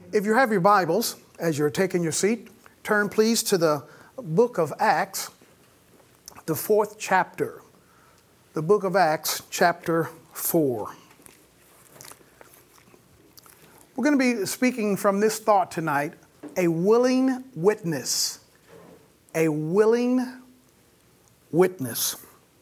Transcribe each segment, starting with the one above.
If you have your Bibles, as you're taking your seat, turn please to the book of Acts, the 4th chapter. The book of Acts, chapter 4. We're going to be speaking from this thought tonight, a willing witness. A willing witness.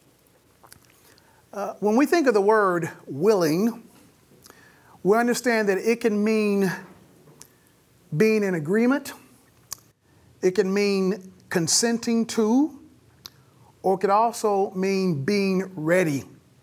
When we think of the word willing, we understand that it can mean being in agreement. It can mean consenting to, or it could also mean being ready.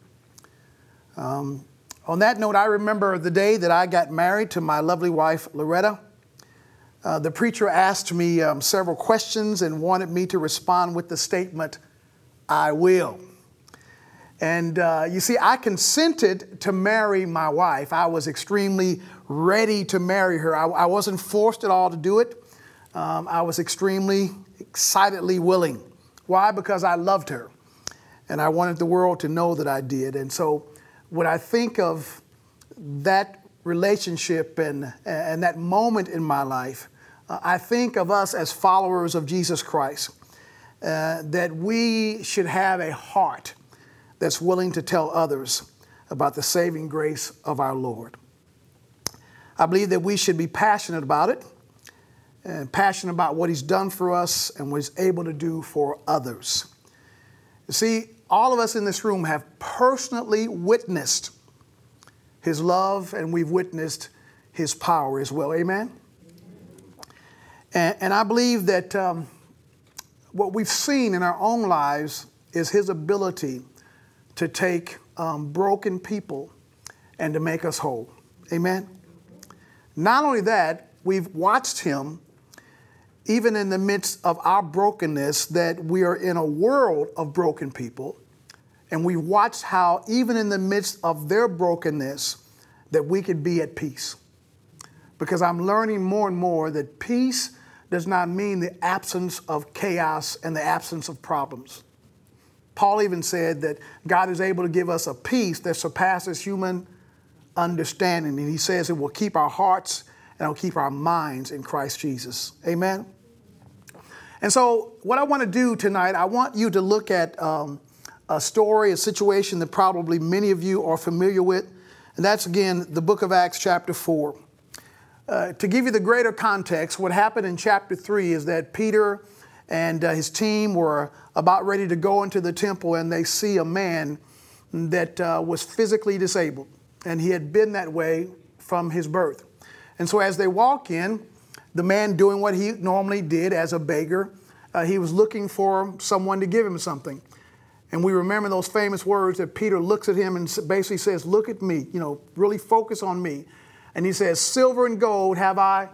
On that note, I remember the day that I got married to my lovely wife, Loretta. The preacher asked me several questions and wanted me to respond with the statement, "I will." And you see, I consented to marry my wife. I was extremely ready to marry her. I wasn't forced at all to do it. I was extremely, excitedly willing. Why? Because I loved her. And I wanted the world to know that I did. And so when I think of that relationship and that moment in my life, I think of us as followers of Jesus Christ, that we should have a heart that's willing to tell others about the saving grace of our Lord. I believe that we should be passionate about it and passionate about what He's done for us and what He's able to do for others. You see, all of us in this room have personally witnessed His love, and we've witnessed His power as well. Amen? And I believe that what we've seen in our own lives is His ability to take broken people and to make us whole. Amen? Not only that, we've watched Him, even in the midst of our brokenness, that we are in a world of broken people. And we watched how, even in the midst of their brokenness, that we could be at peace. Because I'm learning more and more that peace does not mean the absence of chaos and the absence of problems. Paul even said that God is able to give us a peace that surpasses human understanding. And he says it will keep our hearts and it will keep our minds in Christ Jesus. Amen. And so what I want to do tonight, I want you to look at a story, a situation that probably many of you are familiar with. And that's, again, the book of Acts chapter 4. To give you the greater context, what happened in chapter 3 is that Peter and his team were about ready to go into the temple, and they see a man that was physically disabled, and he had been that way from his birth. And so as they walk in, the man doing what he normally did as a beggar, he was looking for someone to give him something. And we remember those famous words that Peter looks at him and basically says, "Look at me, really focus on me." And he says, "Silver and gold have I,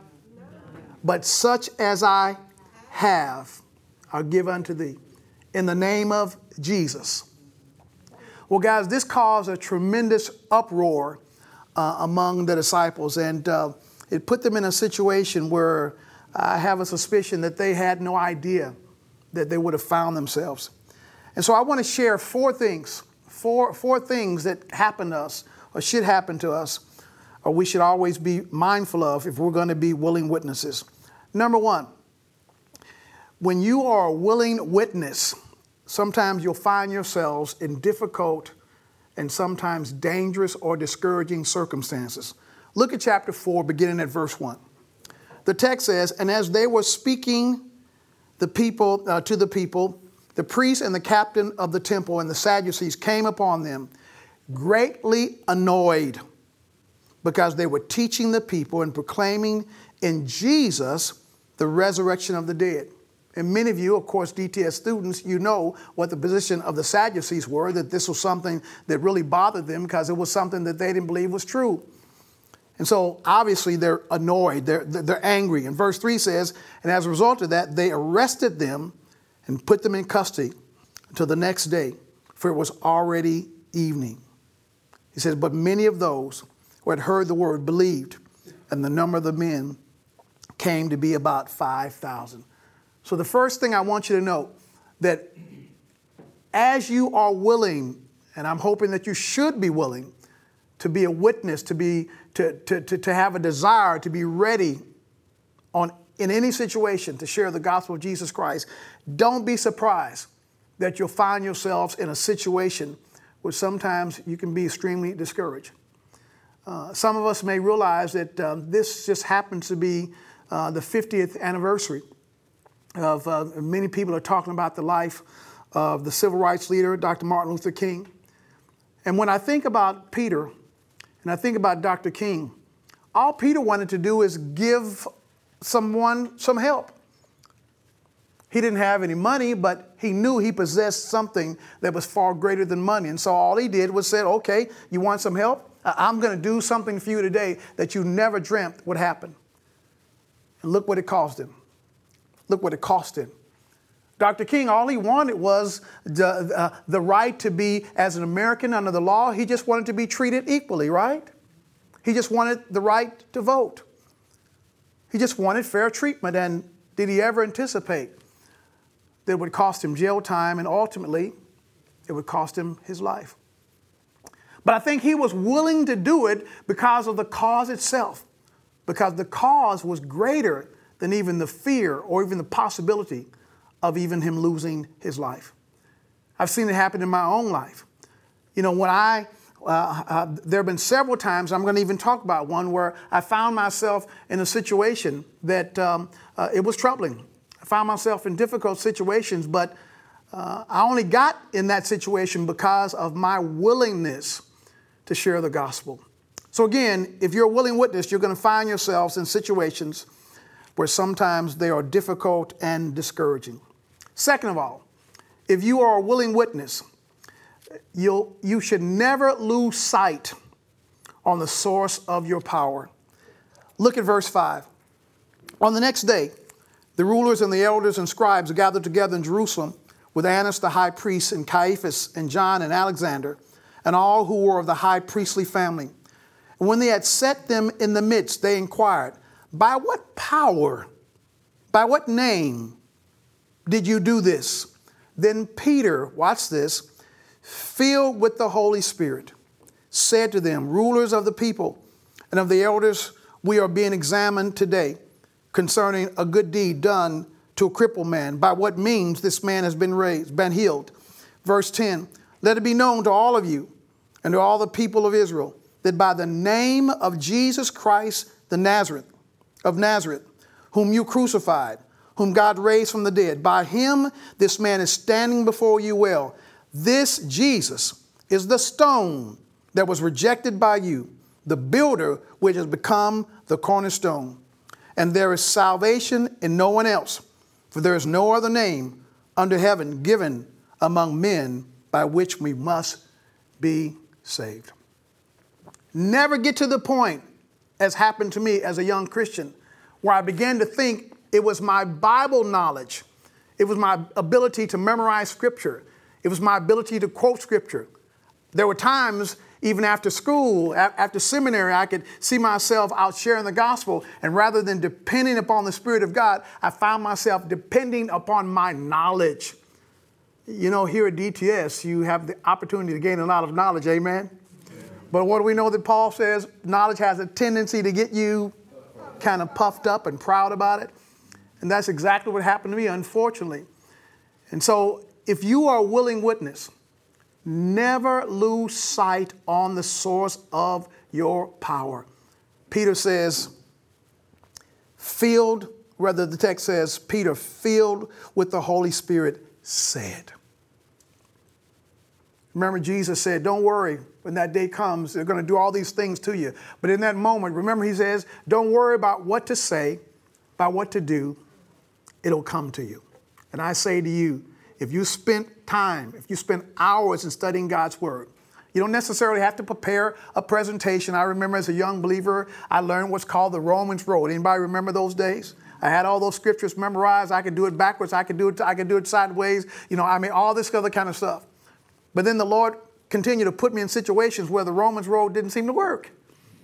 but such as I have, I'll give unto thee, in the name of Jesus." Well, guys, this caused a tremendous uproar among the disciples, and it put them in a situation where I have a suspicion that they had no idea that they would have found themselves. And so I want to share four things that happened to us or should happen to us, or we should always be mindful of if we're going to be willing witnesses. Number one, when you are a willing witness, sometimes you'll find yourselves in difficult and sometimes dangerous or discouraging circumstances. Look at chapter 4, beginning at verse 1. The text says, "And as they were speaking to the people, the priests and the captain of the temple and the Sadducees came upon them, greatly annoyed, because they were teaching the people and proclaiming in Jesus the resurrection of the dead." And many of you, of course, DTS students, you know what the position of the Sadducees were, that this was something that really bothered them because it was something that they didn't believe was true. And so obviously they're annoyed, they're angry. And verse 3 says, "And as a result of that, they arrested them and put them in custody until the next day, for it was already evening." He says, "But many of those who had heard the word believed, and the number of the men came to be about 5,000. So the first thing I want you to know, that as you are willing, and I'm hoping that you should be willing, to be a witness, to have a desire to be ready in any situation to share the gospel of Jesus Christ, don't be surprised that you'll find yourselves in a situation where sometimes you can be extremely discouraged. Some of us may realize that this just happens to be the 50th anniversary of many people are talking about the life of the civil rights leader, Dr. Martin Luther King. And when I think about Peter and I think about Dr. King, all Peter wanted to do is give someone some help. He didn't have any money, but he knew he possessed something that was far greater than money. And so all he did was said, okay, you want some help? I'm going to do something for you today that you never dreamt would happen. And look what it cost him. Look what it cost him. Dr. King, all he wanted was the right to be, as an American under the law, he just wanted to be treated equally, right? He just wanted the right to vote. He just wanted fair treatment. And did he ever anticipate that it would cost him jail time and ultimately it would cost him his life? But I think he was willing to do it because of the cause itself, because the cause was greater than even the fear or even the possibility of even him losing his life. I've seen it happen in my own life. You know, when there have been several times, I'm going to even talk about one where I found myself in a situation that it was troubling. I found myself in difficult situations, but I only got in that situation because of my willingness to share the gospel. So again, if you're a willing witness, you're going to find yourselves in situations where sometimes they are difficult and discouraging. Second of all, if you are a willing witness, you should never lose sight on the source of your power. Look at verse 5. On the next day, the rulers and the elders and scribes gathered together in Jerusalem with Annas the high priest and Caiaphas and John and Alexander and all who were of the high priestly family. And when they had set them in the midst, they inquired, by what power, by what name did you do this? Then Peter, watch this, filled with the Holy Spirit, said to them, rulers of the people and of the elders, we are being examined today concerning a good deed done to a crippled man, by what means this man has been healed. Verse 10, let it be known to all of you and to all the people of Israel that by the name of Jesus Christ of Nazareth, whom you crucified, whom God raised from the dead, by him this man is standing before you well. This Jesus is the stone that was rejected by you, the builder which has become the cornerstone. And there is salvation in no one else, for there is no other name under heaven given among men by which we must be saved. Never get to the point, as happened to me as a young Christian, where I began to think it was my Bible knowledge. It was my ability to memorize Scripture. It was my ability to quote Scripture. There were times, even after school, after seminary, I could see myself out sharing the gospel. And rather than depending upon the Spirit of God, I found myself depending upon my knowledge. You know, here at DTS, you have the opportunity to gain a lot of knowledge, amen? But what do we know that Paul says? Knowledge has a tendency to get you kind of puffed up and proud about it. And that's exactly what happened to me, unfortunately. And so if you are a willing witness, never lose sight on the source of your power. Peter says, the text says, Peter, filled with the Holy Spirit, said. Remember, Jesus said, don't worry, when that day comes, they're going to do all these things to you. But in that moment, remember, he says, don't worry about what to say, about what to do. It'll come to you. And I say to you, if you spend hours in studying God's word, you don't necessarily have to prepare a presentation. I remember as a young believer, I learned what's called the Romans Road. Anybody remember those days? I had all those scriptures memorized. I could do it backwards. I could do it sideways. All this other kind of stuff. But then the Lord continued to put me in situations where the Romans Road didn't seem to work.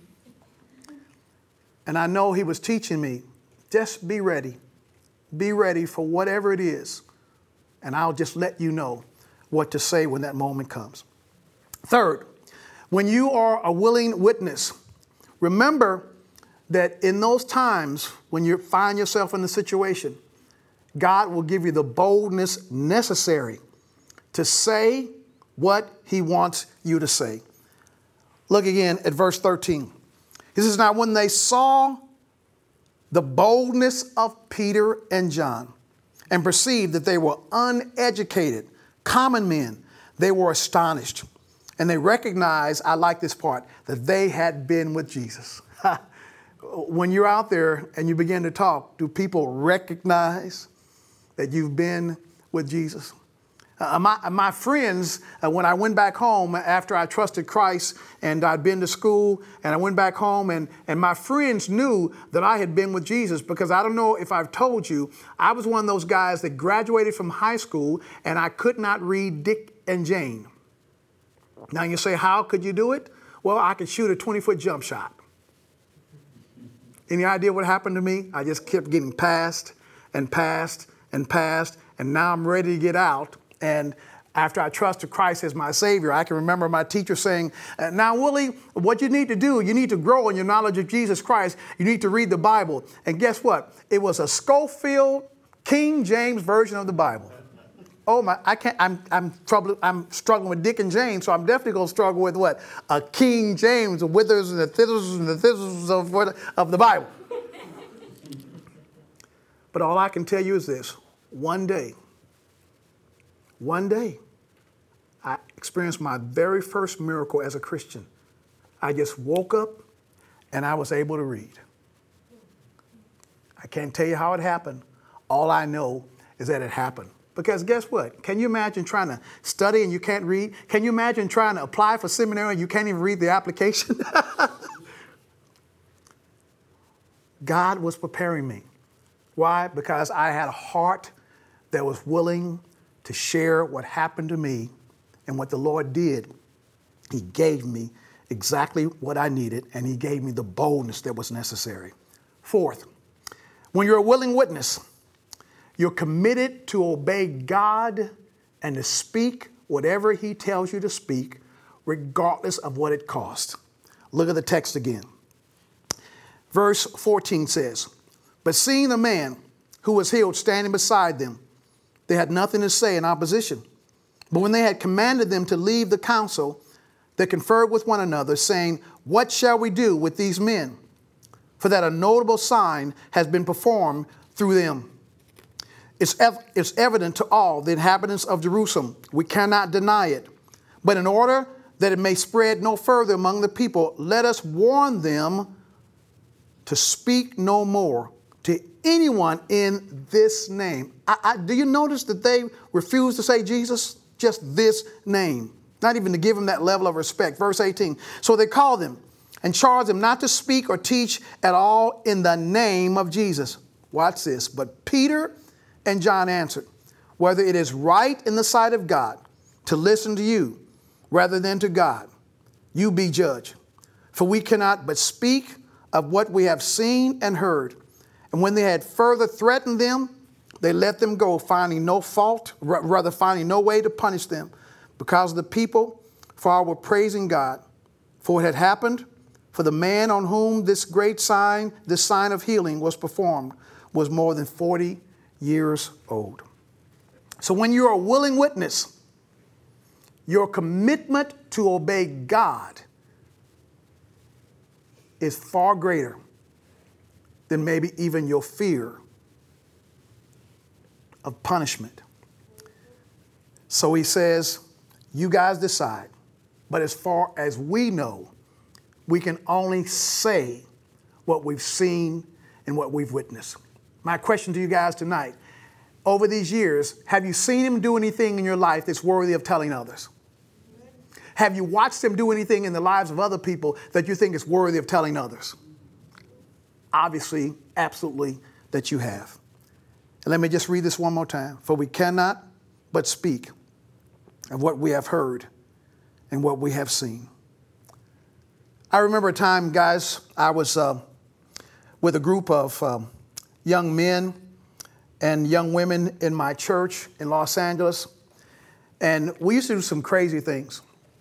And I know he was teaching me, just be ready. Be ready for whatever it is. And I'll just let you know what to say when that moment comes. Third, When you are a willing witness, remember that in those times when you find yourself in a situation, God will give you the boldness necessary to say what he wants you to say. Look again at verse 13. He says, now when they saw the boldness of Peter and John and perceived that they were uneducated, common men, they were astonished. And they recognized, I like this part, that they had been with Jesus. When you're out there and you begin to talk, do people recognize that you've been with Jesus? My friends, when I went back home after I trusted Christ and I'd been to school and I went back home and my friends knew that I had been with Jesus, because I don't know if I've told you, I was one of those guys that graduated from high school and I could not read Dick and Jane. Now you say, how could you do it? Well, I could shoot a 20-foot jump shot. Any idea what happened to me? I just kept getting passed and passed and passed, and now I'm ready to get out. And after I trusted Christ as my Savior, I can remember my teacher saying, now, Willie, what you need to do, you need to grow in your knowledge of Jesus Christ. You need to read the Bible. And guess what? It was a Schofield King James version of the Bible. Oh my, I can't, I'm struggling with Dick and Jane, so I'm definitely going to struggle with what? A King James, the withers and the thistles and the thistles of the Bible. But all I can tell you is this: one day, I experienced my very first miracle as a Christian. I just woke up and I was able to read. I can't tell you how it happened. All I know is that it happened. Because guess what? Can you imagine trying to study and you can't read? Can you imagine trying to apply for seminary and you can't even read the application? God was preparing me. Why? Because I had a heart that was willing to share what happened to me and what the Lord did. He gave me exactly what I needed, and he gave me the boldness that was necessary. Fourth, when you're a willing witness, you're committed to obey God and to speak whatever he tells you to speak, regardless of what it costs. Look at the text again. Verse 14 says, but seeing the man who was healed standing beside them, they had nothing to say in opposition. But when they had commanded them to leave the council, they conferred with one another, saying, what shall we do with these men? For that a notable sign has been performed through them. It's evident to all the inhabitants of Jerusalem. We cannot deny it. But in order that it may spread no further among the people, let us warn them to speak no more to anyone in this name. Do you notice that they refuse to say Jesus? Just this name. Not even to give him that level of respect. Verse 18. So they called them and charged them not to speak or teach at all in the name of Jesus. Watch this. But Peter and John answered, whether it is right in the sight of God to listen to you rather than to God, you be judge. For we cannot but speak of what we have seen and heard. And when they had further threatened them, they let them go, finding no fault, rather finding no way to punish them because of the people, for all were praising God. For what had happened, for the man on whom this great sign, this sign of healing was performed, was more than 40 years old. So when you're a willing witness, your commitment to obey God is far greater than maybe even your fear of punishment. So he says, you guys decide. But as far as we know, we can only say what we've seen and what we've witnessed. My question to you guys tonight, over these years, have you seen him do anything in your life that's worthy of telling others? Have you watched him do anything in the lives of other people that you think is worthy of telling others? Obviously, absolutely, that you have. And let me just read this one more time. For we cannot but speak of what we have heard and what we have seen. I remember a time, guys, I was with a group of young men and young women in my church in Los Angeles. And we used to do some crazy things.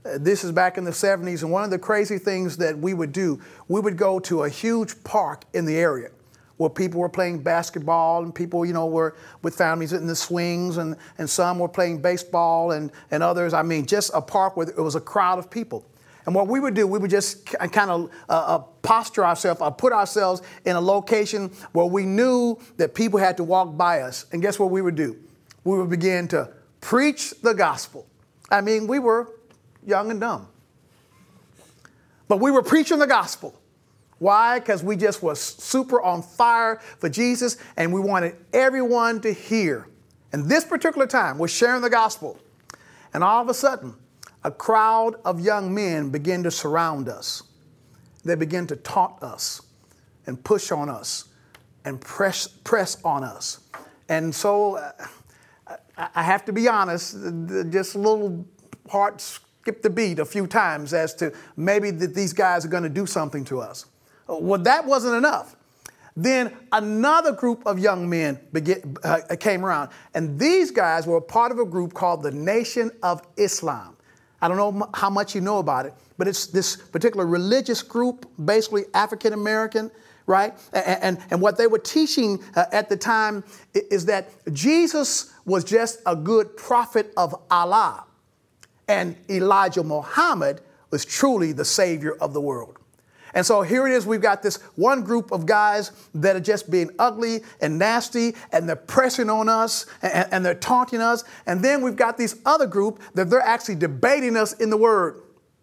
This is back in the 70s, and one of the crazy things that we would do, we would go to a huge park in the area where people were playing basketball and people, were with families in the swings, and some were playing baseball and others. I mean, just a park where it was a crowd of people. And what we would do, we would just kind of posture ourselves, or put ourselves in a location where we knew that people had to walk by us. And guess what we would do? We would begin to preach the gospel. I mean, we were young and dumb, but we were preaching the gospel. Why? Because we just was super on fire for Jesus, and we wanted everyone to hear. And this particular time, we're sharing the gospel. And all of a sudden, a crowd of young men begin to surround us. They begin to taunt us and push on us and press on us. And so I have to be honest, just a little heart skipped the beat a few times as to maybe that these guys are going to do something to us. Well, that wasn't enough. Then another group of young men came around, and these guys were a part of a group called the Nation of Islam. I don't know how much you know about it, but it's this particular religious group, basically African American, right? And what they were teaching at the time is that Jesus was just a good prophet of Allah, and Elijah Muhammad was truly the savior of the world. And so here it is, we've got this one group of guys that are just being ugly and nasty, and they're pressing on us, and they're taunting us. And then we've got this other group that they're actually debating us in the word.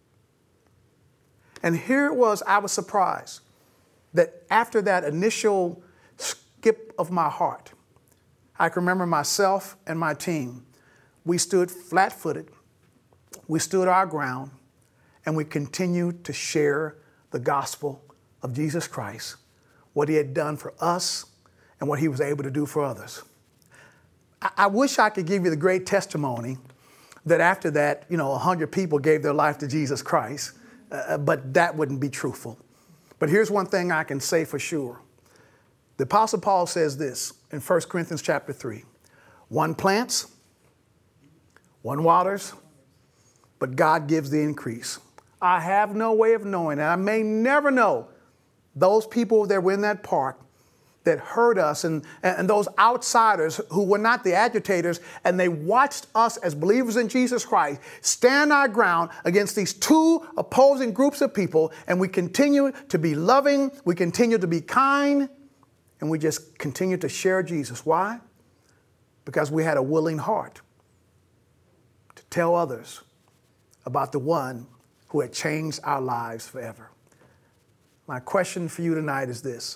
And here it was, I was surprised that after that initial skip of my heart, I can remember myself and my team, we stood flat-footed, we stood our ground, and we continued to share the gospel of Jesus Christ, what he had done for us and what he was able to do for others. I wish I could give you the great testimony that after that, 100 people gave their life to Jesus Christ, but that wouldn't be truthful. But here's one thing I can say for sure. The Apostle Paul says this in 1 Corinthians chapter 3. One plants, one waters, but God gives the increase. I have no way of knowing, and I may never know those people that were in that park that heard us and those outsiders who were not the agitators, and they watched us as believers in Jesus Christ stand our ground against these two opposing groups of people, and we continue to be loving, we continue to be kind, and we just continue to share Jesus. Why? Because we had a willing heart to tell others about the one who had changed our lives forever. My question for you tonight is this.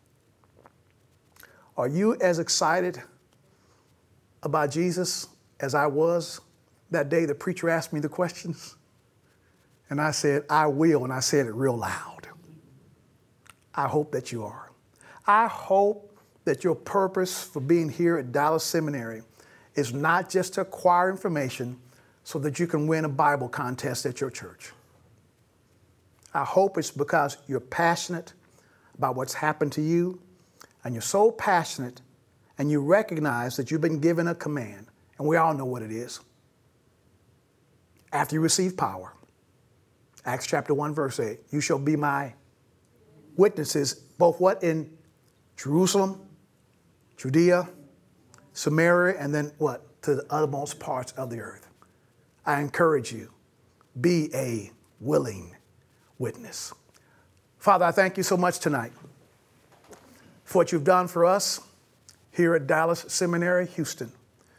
Are you as excited about Jesus as I was that day the preacher asked me the questions? And I said, I will, and I said it real loud. I hope that you are. I hope that your purpose for being here at Dallas Seminary is not just to acquire information so that you can win a Bible contest at your church. I hope it's because you're passionate about what's happened to you, and you're so passionate and you recognize that you've been given a command, and we all know what it is. After you receive power, Acts chapter 1, verse 8, you shall be my witnesses, both what? In Jerusalem, Judea, Samaria, and then what? To the uttermost parts of the earth. I encourage you, be a willing witness. Father, I thank you so much tonight for what you've done for us here at Dallas Seminary, Houston.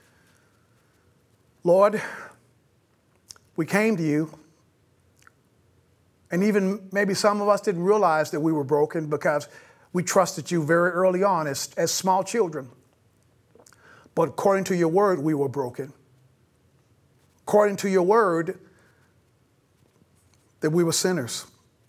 Lord, we came to you, and even maybe some of us didn't realize that we were broken because we trusted you very early on as small children. But according to your word, we were broken. According to your word, that we were sinners.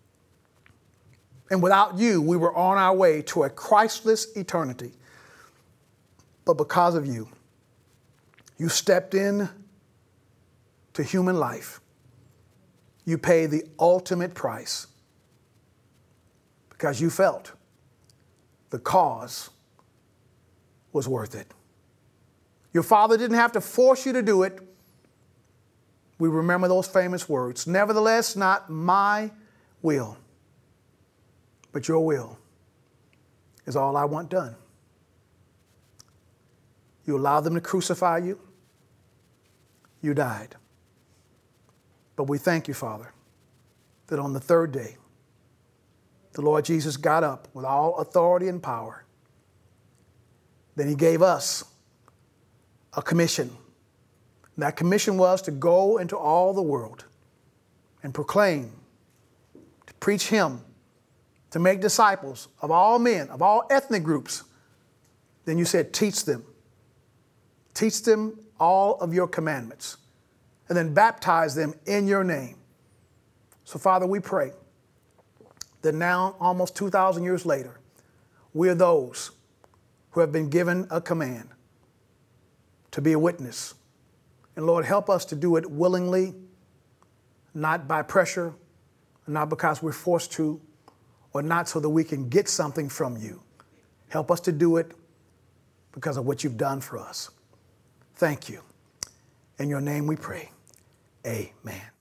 And without you, we were on our way to a Christless eternity. But because of you, you stepped in to human life. You paid the ultimate price because you felt the cause was worth it. Your Father didn't have to force you to do it, we remember those famous words. Nevertheless, not my will, but your will is all I want done. You allowed them to crucify you. You died. But we thank you, Father, that on the third day, the Lord Jesus got up with all authority and power. Then he gave us a commission. And that commission was to go into all the world and proclaim, to preach him, to make disciples of all men, of all ethnic groups. Then you said, teach them. Teach them all of your commandments. And then baptize them in your name. So, Father, we pray that now, almost 2,000 years later, we are those who have been given a command to be a witness. And Lord, help us to do it willingly, not by pressure, not because we're forced to, or not so that we can get something from you. Help us to do it because of what you've done for us. Thank you. In your name we pray. Amen.